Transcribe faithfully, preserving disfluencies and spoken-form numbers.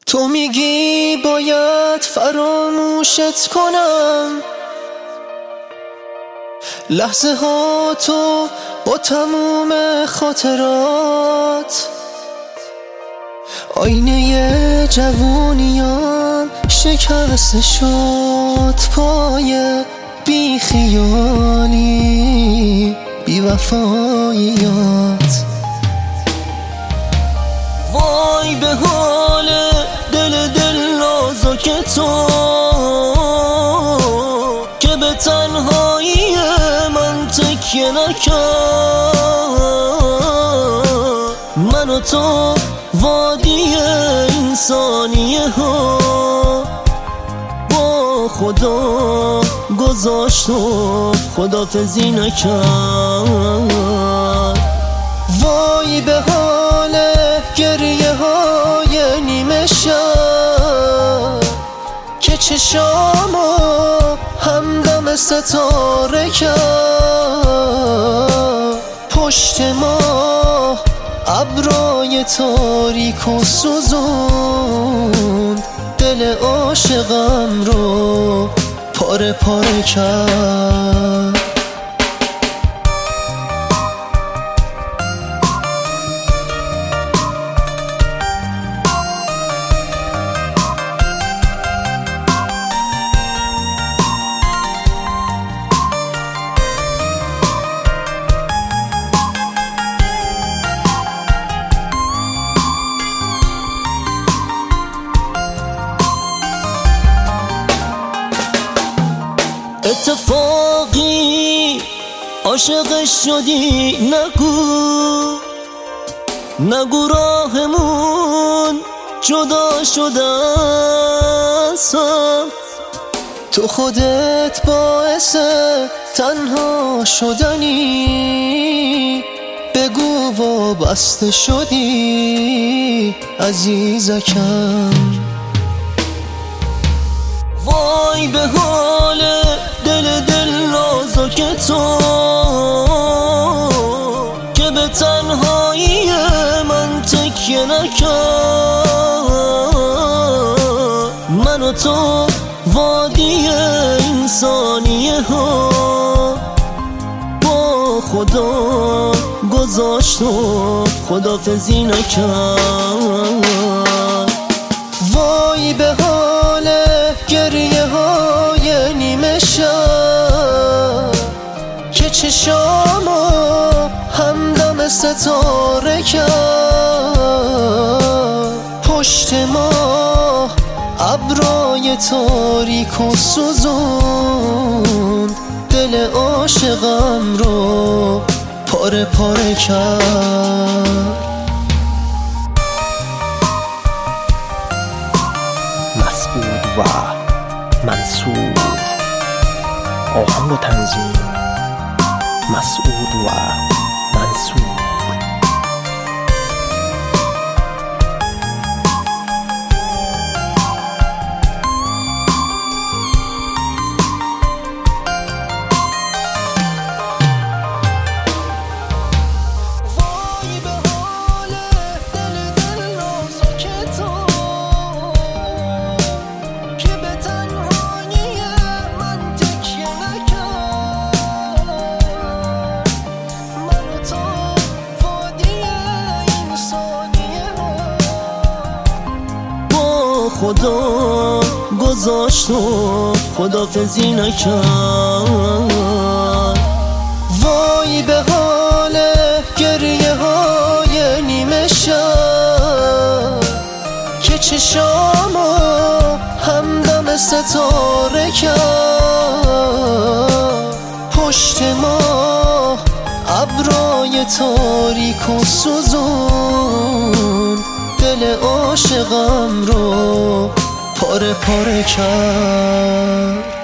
تو میگی باید فراموشت کنم، لحظه ها تو با تموم خاطرات. آینه جوونیام شکسته شد پای بی خیالی بی وفاییات. وای به حال دل دل نازک تو که به تنهایی من تکیه نکرد. من و تو وادی انسانیه ها با خدا گذاشت و خدافزی نکرد. وای به حال گریه های نیمه شب که چشامو همدم ستاره کرد. پشت ما ابرای تاریک و سوزوند، دل عاشقم رو پاره پاره کرد. اتفاقی عاشقش شدی، نگو نگو راهمون جدا شده است. تو خودت باعث تنها شدنی، بگو وابسته شدی عزیزکم. وای به حال دل دل نازک تو که به تنهایی من تکیه نکرد. من و تو وادی انسانیه ها با خدا گذاشت و خدافزی نکرد. وای به حال گریه های نیمه شب که چشامو همدم ستاره کرد. پشت ما ابرای تاریک و سوزوند، دل عاشقم رو پاره پاره کرد. مسعود و منصور، آهنگ و تنظیم مسعود و منصور. خدا گذاشت و خدافزی نکرد. وای به حال گریه های نیمه شب که چشامو همدم ستاره کرد. پشت ما ابرای تاریک و سوزوند، دل عاشقم رو پاره پاره کرد.